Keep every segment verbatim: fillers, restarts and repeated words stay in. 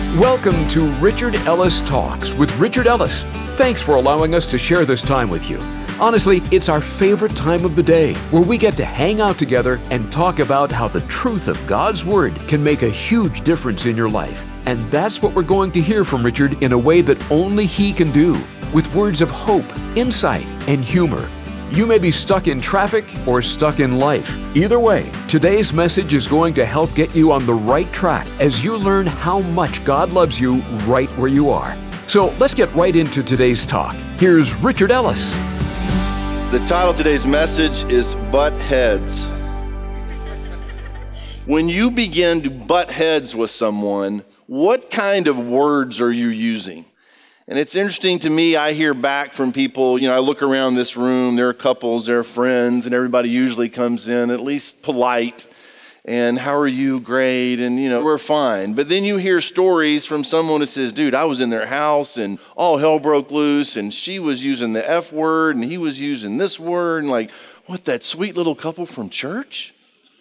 Welcome to Richard Ellis Talks with Richard Ellis. Thanks for allowing us to share this time with you. Honestly, it's our favorite time of the day where we get to hang out together and talk about how the truth of God's Word can make a huge difference in your life. And that's what we're going to hear from Richard in a way that only he can do, with words of hope, insight, and humor. You may be stuck in traffic or stuck in life. Either way, today's message is going to help get you on the right track as you learn how much God loves you right where you are. So let's get right into today's talk. Here's Richard Ellis. The title of today's message is Butt Heads. When you begin to butt heads with someone, what kind of words are you using? And it's interesting to me, I hear back from people, you know, I look around this room, there are couples, there are friends, and everybody usually comes in at least polite. And how are you? Great. And, you know, we're fine. But then you hear stories from someone who says, dude, I was in their house and all hell broke loose and she was using the F word and he was using this word. And like, what, that sweet little couple from church?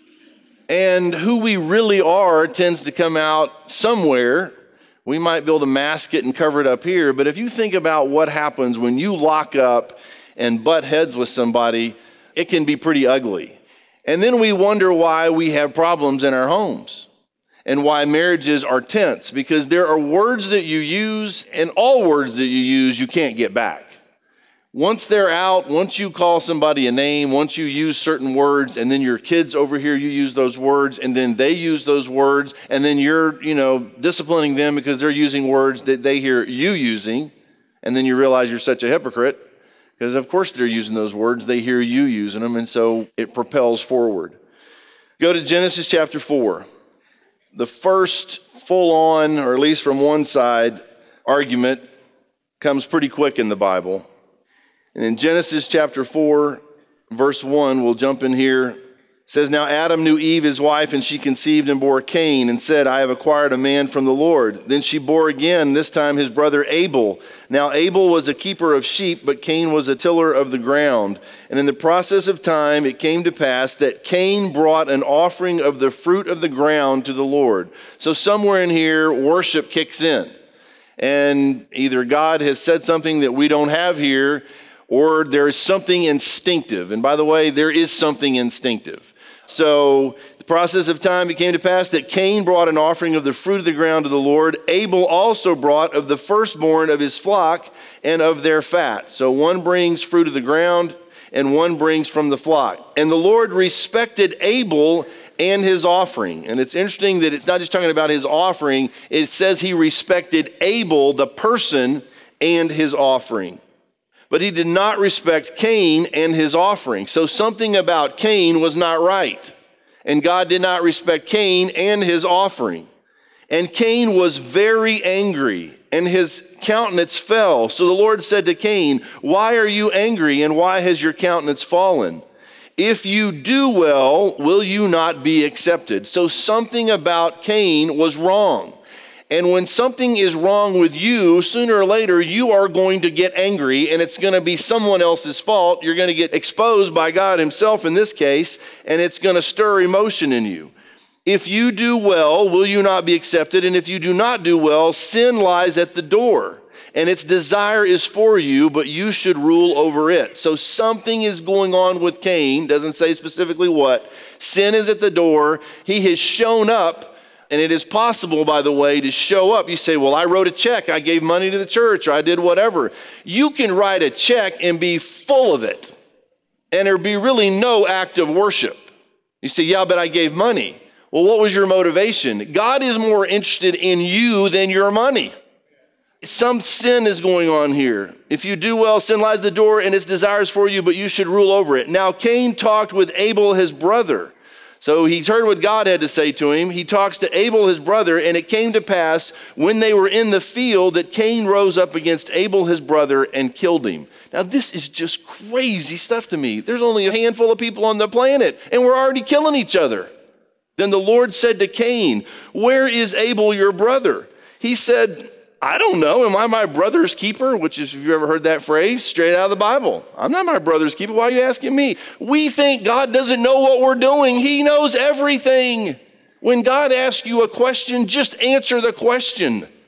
And who we really are tends to come out somewhere. We might be able to mask it and cover it up here, but if you think about what happens when you lock up and butt heads with somebody, it can be pretty ugly. And then we wonder why we have problems in our homes and why marriages are tense, because there are words that you use, and all words that you use you can't get back. Once they're out, once you call somebody a name, once you use certain words, and then your kids over here, you use those words, and then they use those words, and then you're, you know, disciplining them because they're using words that they hear you using, and then you realize you're such a hypocrite, because of course they're using those words, they hear you using them, and so it propels forward. Go to Genesis chapter four. The first full-on, or at least from one side, argument comes pretty quick in the Bible. And in Genesis chapter four, verse one, we'll jump in here. It says, now Adam knew Eve, his wife, and she conceived and bore Cain, and said, I have acquired a man from the Lord. Then she bore again, this time his brother Abel. Now Abel was a keeper of sheep, but Cain was a tiller of the ground. And in the process of time, it came to pass that Cain brought an offering of the fruit of the ground to the Lord. So somewhere in here, worship kicks in. And either God has said something that we don't have here, or there is something instinctive. And by the way, there is something instinctive. So the process of time, it came to pass that Cain brought an offering of the fruit of the ground to the Lord. Abel also brought of the firstborn of his flock and of their fat. So one brings fruit of the ground and one brings from the flock. And the Lord respected Abel and his offering. And it's interesting that it's not just talking about his offering. It says he respected Abel, the person, and his offering. But he did not respect Cain and his offering. So something about Cain was not right. And God did not respect Cain and his offering. And Cain was very angry, and his countenance fell. So the Lord said to Cain, why are you angry, and why has your countenance fallen? If you do well, will you not be accepted? So something about Cain was wrong. And when something is wrong with you, sooner or later, you are going to get angry, and it's going to be someone else's fault. You're going to get exposed by God himself in this case, and it's going to stir emotion in you. If you do well, will you not be accepted? And if you do not do well, sin lies at the door, and its desire is for you, but you should rule over it. So something is going on with Cain. Doesn't say specifically what. Sin is at the door. He has shown up. And it is possible, by the way, to show up. You say, well, I wrote a check. I gave money to the church, or I did whatever. You can write a check and be full of it, and there be really no act of worship. You say, yeah, but I gave money. Well, what was your motivation? God is more interested in you than your money. Some sin is going on here. If you do well, sin lies at the door, and its desires for you, but you should rule over it. Now, Cain talked with Abel, his brother. So he's heard what God had to say to him. He talks to Abel, his brother, and it came to pass when they were in the field that Cain rose up against Abel, his brother, and killed him. Now, this is just crazy stuff to me. There's only a handful of people on the planet, and we're already killing each other. Then the Lord said to Cain, where is Abel, your brother? He said, I don't know. Am I my brother's keeper? Which is, if you've ever heard that phrase, straight out of the Bible. I'm not my brother's keeper. Why are you asking me? We think God doesn't know what we're doing. He knows everything. When God asks you a question, just answer the question.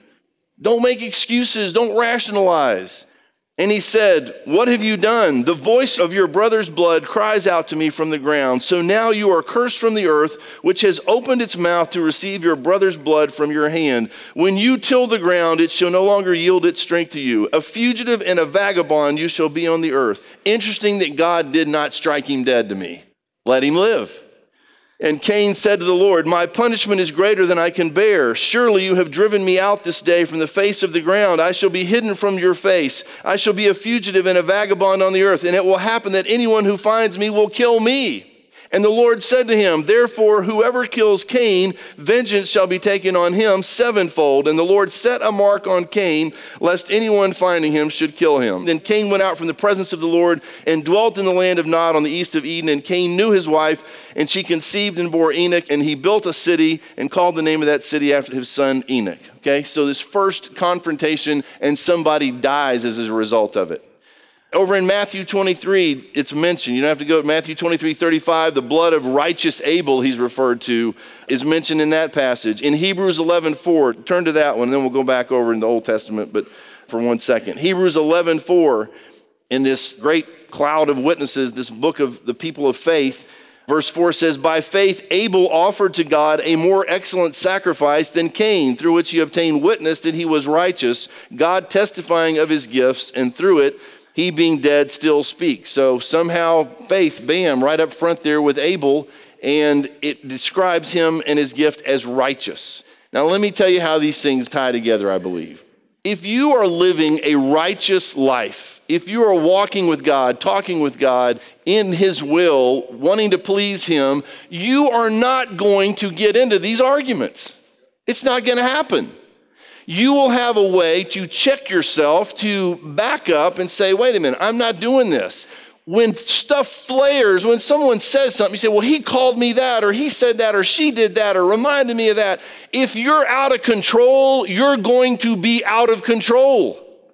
Don't make excuses. Don't rationalize. And he said, what have you done? The voice of your brother's blood cries out to me from the ground. So now you are cursed from the earth, which has opened its mouth to receive your brother's blood from your hand. When you till the ground, it shall no longer yield its strength to you. A fugitive and a vagabond you shall be on the earth. Interesting that God did not strike him dead to me. Let him live. And Cain said to the Lord, my punishment is greater than I can bear. Surely you have driven me out this day from the face of the ground. I shall be hidden from your face. I shall be a fugitive and a vagabond on the earth. And it will happen that anyone who finds me will kill me. And the Lord said to him, therefore, whoever kills Cain, vengeance shall be taken on him sevenfold. And the Lord set a mark on Cain, lest anyone finding him should kill him. Then Cain went out from the presence of the Lord and dwelt in the land of Nod on the east of Eden. And Cain knew his wife, and she conceived and bore Enoch. And he built a city and called the name of that city after his son Enoch. Okay, so this first confrontation, and somebody dies as a result of it. Over in Matthew twenty-three, it's mentioned. You don't have to go to Matthew twenty-three, thirty-five. The blood of righteous Abel, he's referred to, is mentioned in that passage. In Hebrews eleven four, turn to that one, and then we'll go back over in the Old Testament, but for one second. Hebrews eleven four, in this great cloud of witnesses, this book of the people of faith, verse four says, by faith Abel offered to God a more excellent sacrifice than Cain, through which he obtained witness that he was righteous, God testifying of his gifts, and through it, he being dead still speaks. So somehow faith, bam, right up front there with Abel, and it describes him and his gift as righteous. Now let me tell you how these things tie together, I believe. If you are living a righteous life, if you are walking with God, talking with God in his will, wanting to please him, you are not going to get into these arguments. It's not going to happen. You will have a way to check yourself, to back up and say, wait a minute, I'm not doing this. When stuff flares, when someone says something, you say, well, he called me that, or he said that, or she did that, or reminded me of that. If you're out of control, you're going to be out of control.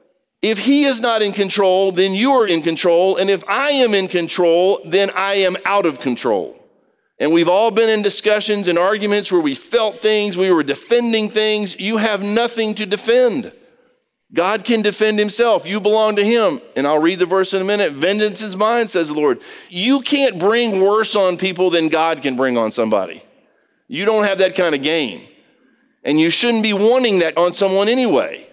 If he is not in control, then you are in control. And if I am in control, then I am out of control. And we've all been in discussions and arguments where we felt things, we were defending things. You have nothing to defend. God can defend himself. You belong to him. And I'll read the verse in a minute. Vengeance is mine, says the Lord. You can't bring worse on people than God can bring on somebody. You don't have that kind of game. And you shouldn't be wanting that on someone anyway.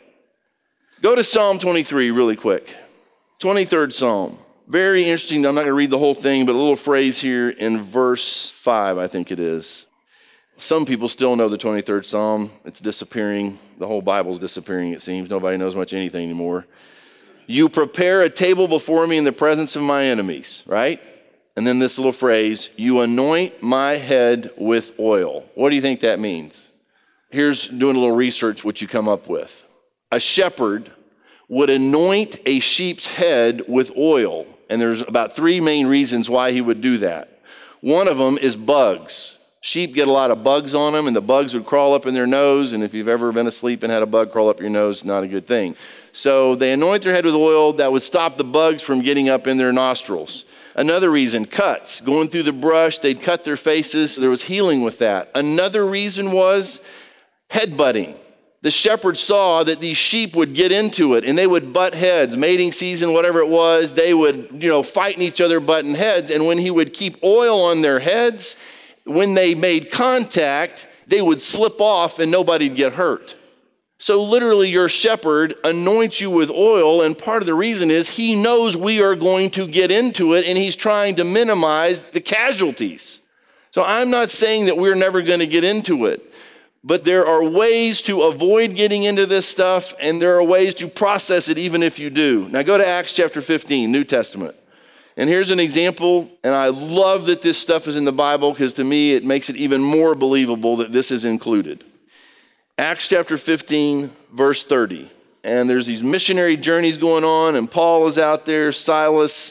Go to Psalm twenty-three really quick. twenty-third Psalm. Very interesting. I'm not going to read the whole thing, but a little phrase here in verse five, I think it is. Some people still know the twenty-third Psalm. It's disappearing. The whole Bible's disappearing, it seems. Nobody knows much anything anymore. You prepare a table before me in the presence of my enemies, right? And then this little phrase, you anoint my head with oil. What do you think that means? Here's doing a little research, what you come up with. A shepherd would anoint a sheep's head with oil. And there's about three main reasons why he would do that. One of them is bugs. Sheep get a lot of bugs on them, and the bugs would crawl up in their nose. And if you've ever been asleep and had a bug crawl up your nose, not a good thing. So they anoint their head with oil that would stop the bugs from getting up in their nostrils. Another reason, cuts. Going through the brush, they'd cut their faces. There was healing with that. Another reason was headbutting. The shepherd saw that these sheep would get into it and they would butt heads, mating season, whatever it was, they would, you know, fighting each other, butting heads. And when he would keep oil on their heads, when they made contact, they would slip off and nobody'd get hurt. So literally your shepherd anoints you with oil, and part of the reason is he knows we are going to get into it and he's trying to minimize the casualties. So I'm not saying that we're never going to get into it. But there are ways to avoid getting into this stuff, and there are ways to process it even if you do. Now go to Acts chapter fifteen, New Testament. And here's an example, and I love that this stuff is in the Bible because to me it makes it even more believable that this is included. Acts chapter fifteen, verse thirty. And there's these missionary journeys going on, and Paul is out there, Silas,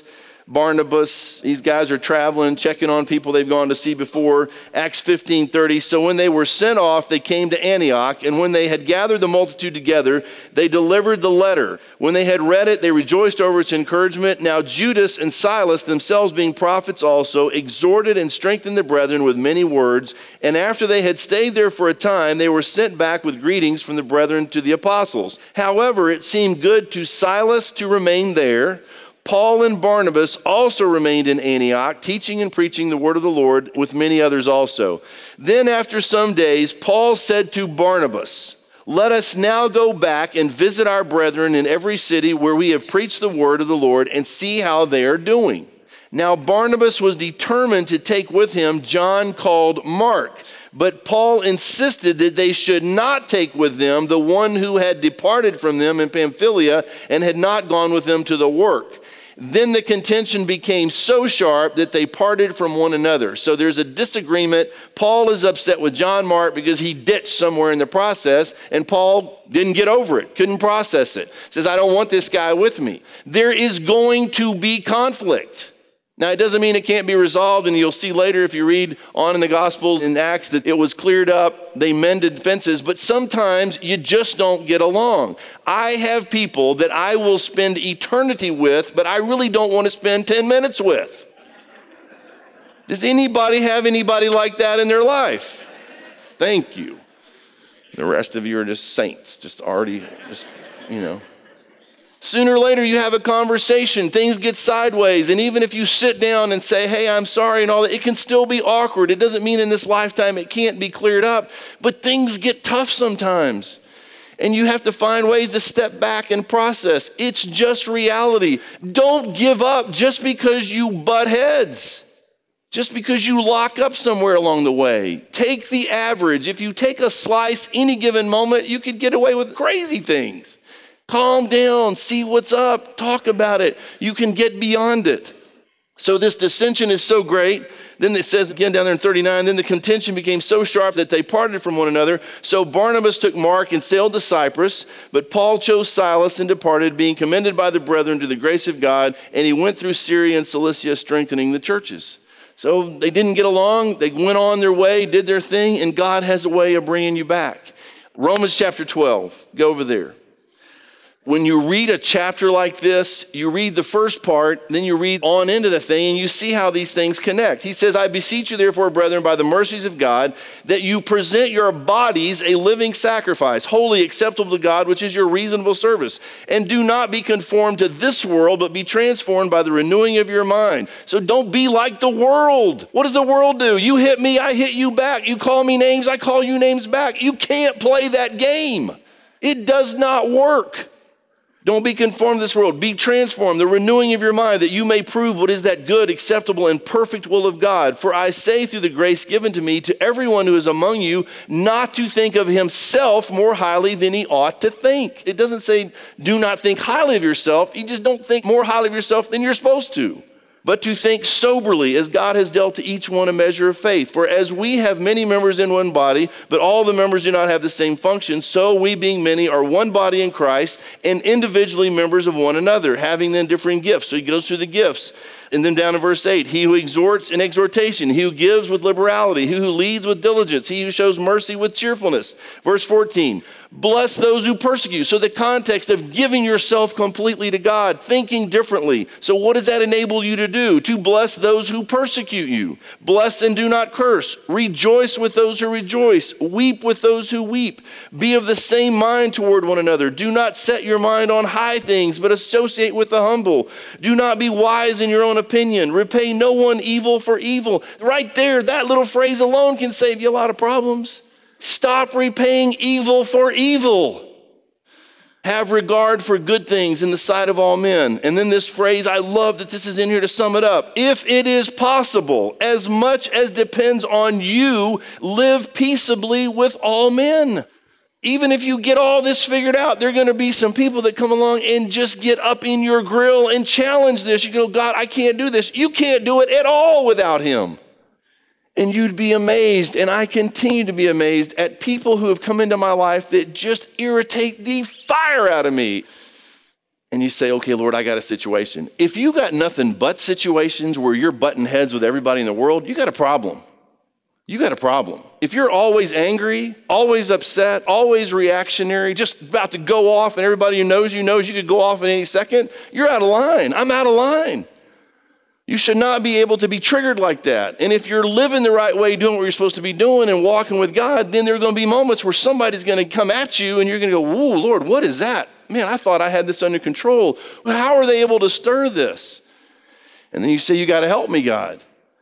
Barnabas, these guys are traveling, checking on people they've gone to see before. Acts fifteen thirty, so when they were sent off, they came to Antioch, and when they had gathered the multitude together, they delivered the letter. When they had read it, they rejoiced over its encouragement. Now Judas and Silas, themselves being prophets also, exhorted and strengthened the brethren with many words, and after they had stayed there for a time, they were sent back with greetings from the brethren to the apostles. However, it seemed good to Silas to remain there. Paul and Barnabas also remained in Antioch, teaching and preaching the word of the Lord with many others also. Then after some days, Paul said to Barnabas, "Let us now go back and visit our brethren in every city where we have preached the word of the Lord and see how they are doing." Now Barnabas was determined to take with him John called Mark, but Paul insisted that they should not take with them the one who had departed from them in Pamphylia and had not gone with them to the work. Then the contention became so sharp that they parted from one another. So there's a disagreement. Paul is upset with John Mark because he ditched somewhere in the process, and Paul didn't get over it, couldn't process it. Says, I don't want this guy with me. There is going to be conflict. Now, it doesn't mean it can't be resolved, and you'll see later if you read on in the Gospels in Acts that it was cleared up, they mended fences, but sometimes you just don't get along. I have people that I will spend eternity with, but I really don't want to spend ten minutes with. Does anybody have anybody like that in their life? Thank you. The rest of you are just saints, just already, just, you know. Sooner or later, you have a conversation, things get sideways, and even if you sit down and say, hey, I'm sorry and all that, it can still be awkward. It doesn't mean in this lifetime it can't be cleared up, but things get tough sometimes. And you have to find ways to step back and process. It's just reality. Don't give up just because you butt heads, just because you lock up somewhere along the way. Take the average. If you take a slice any given moment, you could get away with crazy things. Calm down, see what's up, talk about it. You can get beyond it. So this dissension is so great. Then it says again down there in thirty-nine, then the contention became so sharp that they parted from one another. So Barnabas took Mark and sailed to Cyprus, but Paul chose Silas and departed, being commended by the brethren to the grace of God. And he went through Syria and Cilicia, strengthening the churches. So they didn't get along. They went on their way, did their thing, and God has a way of bringing you back. Romans chapter twelve, go over there. When you read a chapter like this, you read the first part, then you read on into the thing, and you see how these things connect. He says, I beseech you therefore, brethren, by the mercies of God, that you present your bodies a living sacrifice, wholly acceptable to God, which is your reasonable service. And do not be conformed to this world, but be transformed by the renewing of your mind. So don't be like the world. What does the world do? You hit me, I hit you back. You call me names, I call you names back. You can't play that game. It does not work. Don't be conformed to this world. Be transformed, the renewing of your mind, that you may prove what is that good, acceptable, and perfect will of God. For I say through the grace given to me to everyone who is among you, not to think of himself more highly than he ought to think. It doesn't say do not think highly of yourself. You just don't think more highly of yourself than you're supposed to. But to think soberly, as God has dealt to each one a measure of faith. For as we have many members in one body, but all the members do not have the same function, so we being many are one body in Christ, and individually members of one another, having then differing gifts. So he goes through the gifts. And then down in verse eight, he who exhorts in exhortation, he who gives with liberality, he who leads with diligence, he who shows mercy with cheerfulness. Verse fourteen, bless those who persecute. So the context of giving yourself completely to God, thinking differently. So what does that enable you to do? To bless those who persecute you. Bless and do not curse. Rejoice with those who rejoice. Weep with those who weep. Be of the same mind toward one another. Do not set your mind on high things, but associate with the humble. Do not be wise in your own opinion. Repay no one evil for evil. Right there, that little phrase alone can save you a lot of problems. Stop repaying evil for evil. Have regard for good things in the sight of all men. And then this phrase, I love that this is in here to sum it up. If it is possible, as much as depends on you, live peaceably with all men. Even if you get all this figured out, there are going to be some people that come along and just get up in your grill and challenge this. You go, God, I can't do this. You can't do it at all without him. And you'd be amazed, and I continue to be amazed at people who have come into my life that just irritate the fire out of me. and you say, okay, Lord, I got a situation. If you got nothing but situations where you're butting heads with everybody in the world, you got a problem. You got a problem. If you're always angry, always upset, always reactionary, just about to go off and everybody who knows you knows you could go off in any second, you're out of line. I'm out of line. You should not be able to be triggered like that. And if you're living the right way, doing what you're supposed to be doing and walking with God, then there are going to be moments where somebody's going to come at you and you're going to go, whoa, Lord, what is that? Man, I thought I had this under control. How are they able to stir this? And then you say, you got to help me, God.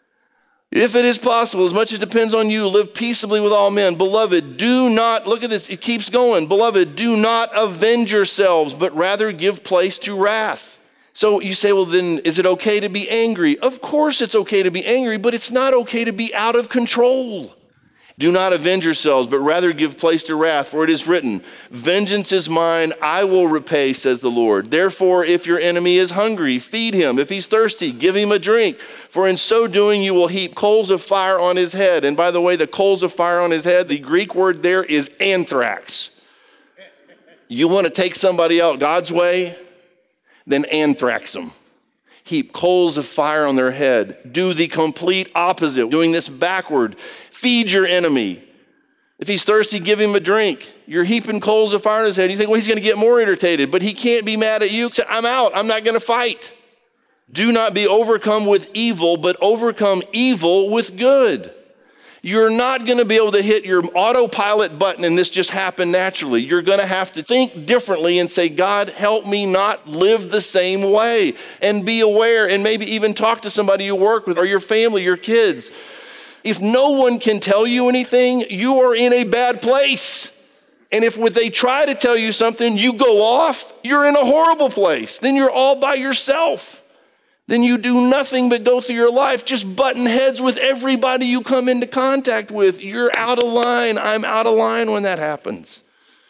If it is possible, as much as depends on you, live peaceably with all men. Beloved, do not, look at this, it keeps going. Beloved, do not avenge yourselves, but rather give place to wrath. So you say, well, then is it okay to be angry? Of course it's okay to be angry, but it's not okay to be out of control. Do not avenge yourselves, but rather give place to wrath, for it is written, vengeance is mine, I will repay, says the Lord. Therefore, if your enemy is hungry, feed him. If he's thirsty, give him a drink. For in so doing, you will heap coals of fire on his head. And by the way, the coals of fire on his head, the Greek word there is anthrax. You want to take somebody out God's way? Then anthrax them. Heap coals of fire on their head. Do the complete opposite, doing this backward. Feed your enemy. If he's thirsty, give him a drink. You're heaping coals of fire on his head. You think, well, he's going to get more irritated, but he can't be mad at you. Say, I'm out. I'm not going to fight. Do not be overcome with evil, but overcome evil with good. You're not going to be able to hit your autopilot button and this just happened naturally. You're going to have to think differently and say, God, help me not live the same way. And be aware and maybe even talk to somebody you work with or your family, your kids. If no one can tell you anything, you are in a bad place. And if when they try to tell you something, you go off, you're in a horrible place. Then you're all by yourself. Then you do nothing but go through your life just butting heads with everybody you come into contact with. You're out of line. I'm out of line when that happens.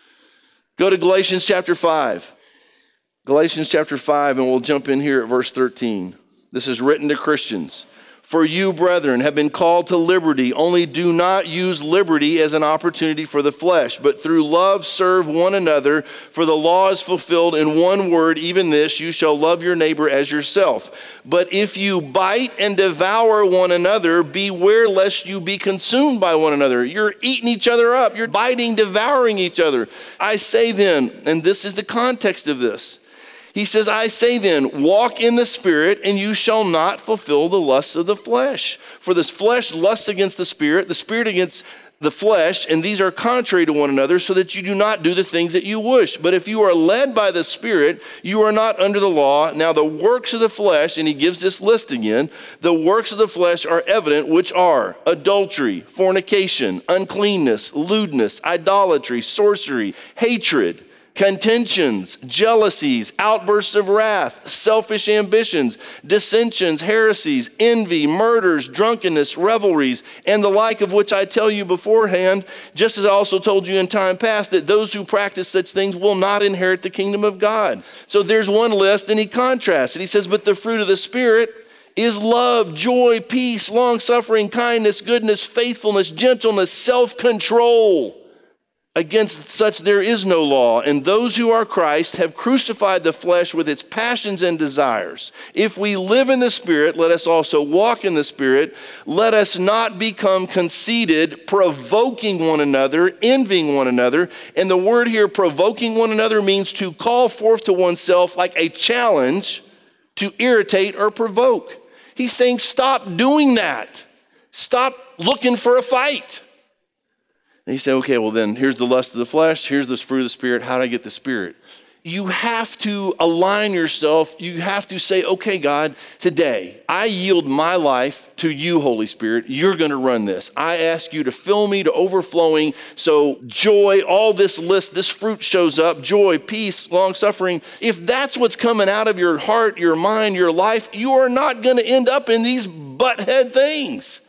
Go to Galatians chapter five. Galatians chapter five, and we'll jump in here at verse thirteen. This is written to Christians. For you, brethren, have been called to liberty, only do not use liberty as an opportunity for the flesh, but through love serve one another, for the law is fulfilled in one word, even this, you shall love your neighbor as yourself. But if you bite and devour one another, beware lest you be consumed by one another. You're eating each other up. You're biting, devouring each other. I say then, and this is the context of this, he says, I say then, walk in the Spirit, and you shall not fulfill the lusts of the flesh. For this flesh lusts against the Spirit, the Spirit against the flesh, and these are contrary to one another, so that you do not do the things that you wish. But if you are led by the Spirit, you are not under the law. Now the works of the flesh, and he gives this list again, the works of the flesh are evident, which are adultery, fornication, uncleanness, lewdness, idolatry, sorcery, hatred, contentions, jealousies, outbursts of wrath, selfish ambitions, dissensions, heresies, envy, murders, drunkenness, revelries, and the like, of which I tell you beforehand, just as I also told you in time past, that those who practice such things will not inherit the kingdom of God. So there's one list, and he contrasts it. He says, but the fruit of the Spirit is love, joy, peace, long-suffering, kindness, goodness, faithfulness, gentleness, self-control. Against such there is no law, and those who are Christ have crucified the flesh with its passions and desires. If we live in the Spirit, let us also walk in the Spirit. Let us not become conceited, provoking one another, envying one another. And the word here, provoking one another, means to call forth to oneself like a challenge to irritate or provoke. He's saying, stop doing that. Stop looking for a fight. And he said, okay, well then here's the lust of the flesh, here's the fruit of the Spirit. How do I get the Spirit? You have to align yourself. You have to say, okay, God, today I yield my life to you, Holy Spirit. You're going to run this. I ask you to fill me to overflowing. So joy, all this list, this fruit shows up, joy, peace, long suffering. If that's what's coming out of your heart, your mind, your life, you are not going to end up in these butthead things.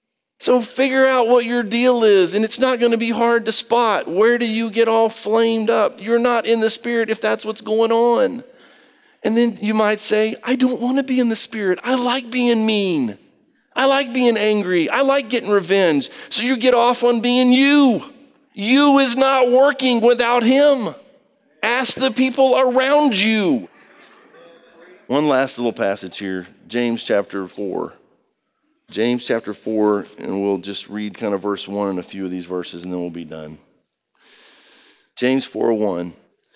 So figure out what your deal is, and it's not going to be hard to spot. Where do you get all flamed up? You're not in the Spirit if that's what's going on. And then you might say, I don't want to be in the Spirit. I like being mean. I like being angry. I like getting revenge. So you get off on being you. You is not working without him. Ask the people around you. One last little passage here, James chapter four. James chapter four, and we'll just read kind of verse one and a few of these verses, and then we'll be done. James four one.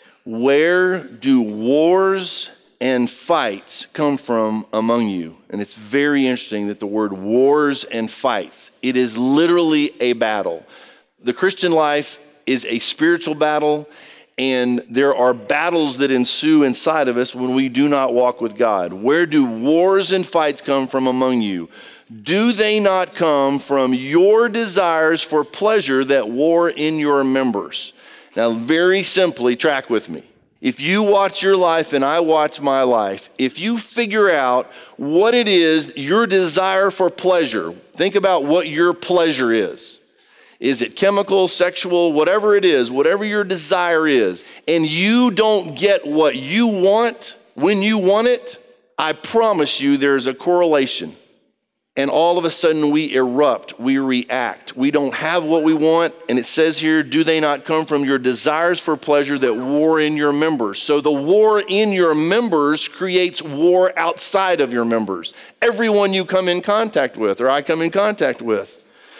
Where do wars and fights come from among you? And it's very interesting that the word wars and fights, it is literally a battle. The Christian life is a spiritual battle, and there are battles that ensue inside of us when we do not walk with God. Where do wars and fights come from among you? Do they not come from your desires for pleasure that war in your members? Now, very simply, track with me. If you watch your life and I watch my life, if you figure out what it is, your desire for pleasure, think about what your pleasure is. Is it chemical, sexual, whatever it is, whatever your desire is, and you don't get what you want when you want it, I promise you there's a correlation. And all of a sudden we erupt, we react. We don't have what we want. And it says here, do they not come from your desires for pleasure that war in your members? So the war in your members creates war outside of your members. Everyone you come in contact with, or I come in contact with.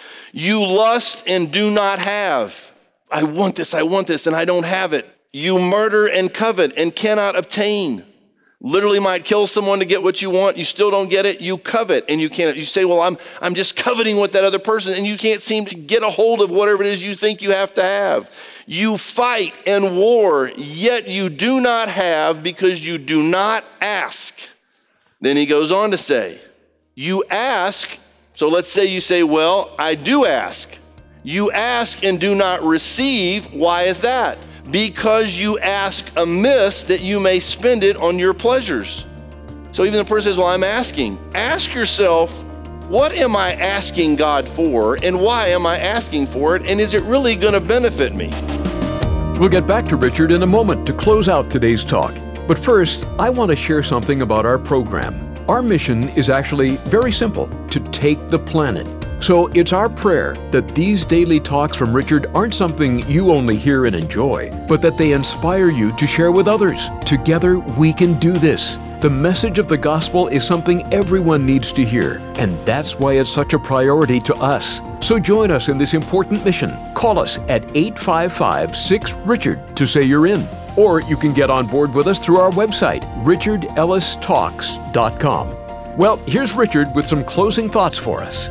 You lust and do not have. I want this, I want this, and I don't have it. You murder and covet and cannot obtain. Literally might kill someone to get what you want. You still don't get it. You covet and you can't. You say, well, I'm I'm just coveting what that other person, and you can't seem to get a hold of whatever it is you think you have to have. You fight and war, yet you do not have because you do not ask. Then he goes on to say, you ask. So let's say you say, well, I do ask. You ask and do not receive. Why is that? Because you ask amiss that you may spend it on your pleasures. So even the person says, well, I'm asking. Ask yourself, what am I asking God for, and why am I asking for it, and is it really going to benefit me? We'll get back to Richard in a moment to close out today's talk. But first, I want to share something about our program. Our mission is actually very simple, to take the planet. So it's our prayer that these daily talks from Richard aren't something you only hear and enjoy, but that they inspire you to share with others. Together, we can do this. The message of the gospel is something everyone needs to hear, and that's why it's such a priority to us. So join us in this important mission. Call us at eight five five, six, Richard to say you're in. Or you can get on board with us through our website, richard ellis talks dot com. Well, here's Richard with some closing thoughts for us.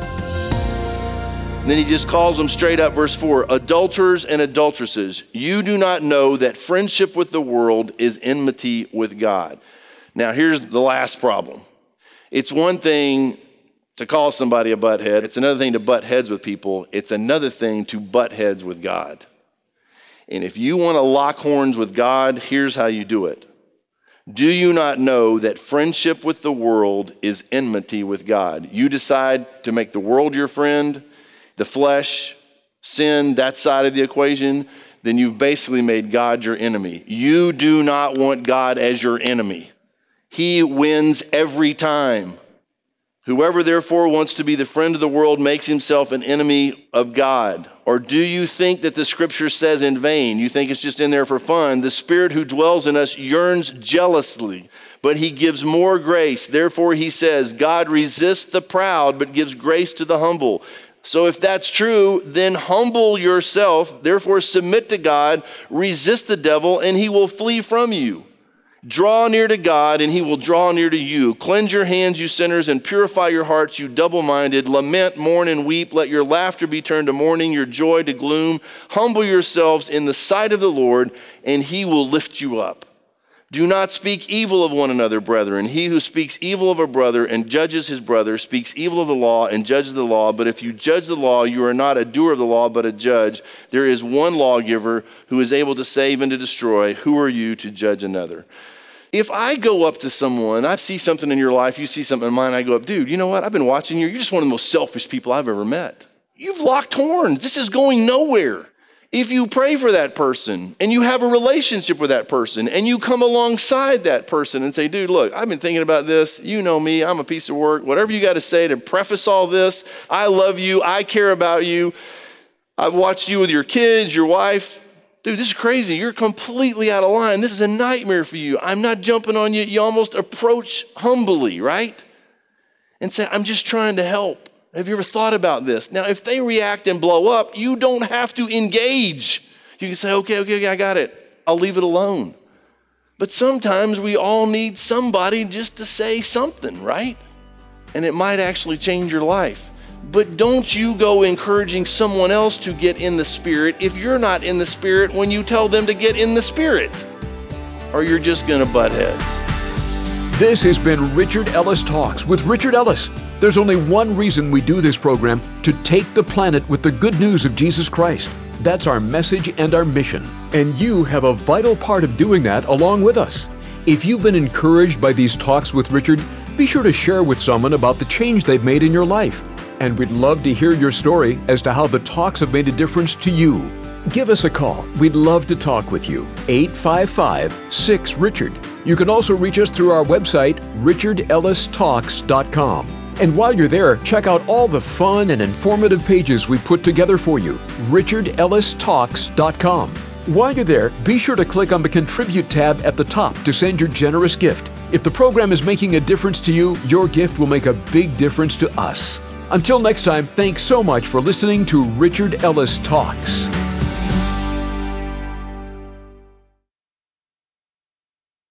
And then he just calls them straight up, verse four, adulterers and adulteresses, you do not know that friendship with the world is enmity with God. Now, here's the last problem. It's one thing to call somebody a butthead. It's another thing to butt heads with people. It's another thing to butt heads with God. And if you want to lock horns with God, here's how you do it. Do you not know that friendship with the world is enmity with God? You decide to make the world your friend, the flesh, sin, that side of the equation, then you've basically made God your enemy. You do not want God as your enemy. He wins every time. Whoever therefore wants to be the friend of the world makes himself an enemy of God. Or do you think that the scripture says in vain? You think it's just in there for fun? The Spirit who dwells in us yearns jealously, but he gives more grace. Therefore he says, God resists the proud, but gives grace to the humble. So if that's true, then humble yourself, therefore submit to God, resist the devil, and he will flee from you. Draw near to God, and he will draw near to you. Cleanse your hands, you sinners, and purify your hearts, you double-minded. Lament, mourn, and weep. Let your laughter be turned to mourning, your joy to gloom. Humble yourselves in the sight of the Lord, and he will lift you up. Do not speak evil of one another, brethren. He who speaks evil of a brother and judges his brother speaks evil of the law and judges the law. But if you judge the law, you are not a doer of the law, but a judge. There is one lawgiver who is able to save and to destroy. Who are you to judge another? If I go up to someone, I see something in your life, you see something in mine, I go up, dude, you know what? I've been watching you. You're just one of the most selfish people I've ever met. You've locked horns. This is going nowhere. If you pray for that person and you have a relationship with that person and you come alongside that person and say, dude, look, I've been thinking about this. You know me. I'm a piece of work. Whatever you got to say to preface all this, I love you. I care about you. I've watched you with your kids, your wife. dude, this is crazy. You're completely out of line. This is a nightmare for you. I'm not jumping on you. You almost approach humbly, right? And say, I'm just trying to help. Have you ever thought about this? Now, if they react and blow up, you don't have to engage. You can say, okay, okay, okay, I got it. I'll leave it alone. But sometimes we all need somebody just to say something, right? And it might actually change your life. But don't you go encouraging someone else to get in the Spirit if you're not in the Spirit when you tell them to get in the Spirit. Or you're just going to butt heads. This has been Richard Ellis Talks with Richard Ellis. There's only one reason we do this program: to take the planet with the good news of Jesus Christ. That's our message and our mission. And you have a vital part of doing that along with us. If you've been encouraged by these talks with Richard, be sure to share with someone about the change they've made in your life. And we'd love to hear your story as to how the talks have made a difference to you. Give us a call. We'd love to talk with you. eight five five, six, Richard. You can also reach us through our website, richard ellis talks dot com. And while you're there, check out all the fun and informative pages we put together for you, richard ellis talks dot com. While you're there, be sure to click on the Contribute tab at the top to send your generous gift. If the program is making a difference to you, your gift will make a big difference to us. Until next time, thanks so much for listening to Richard Ellis Talks.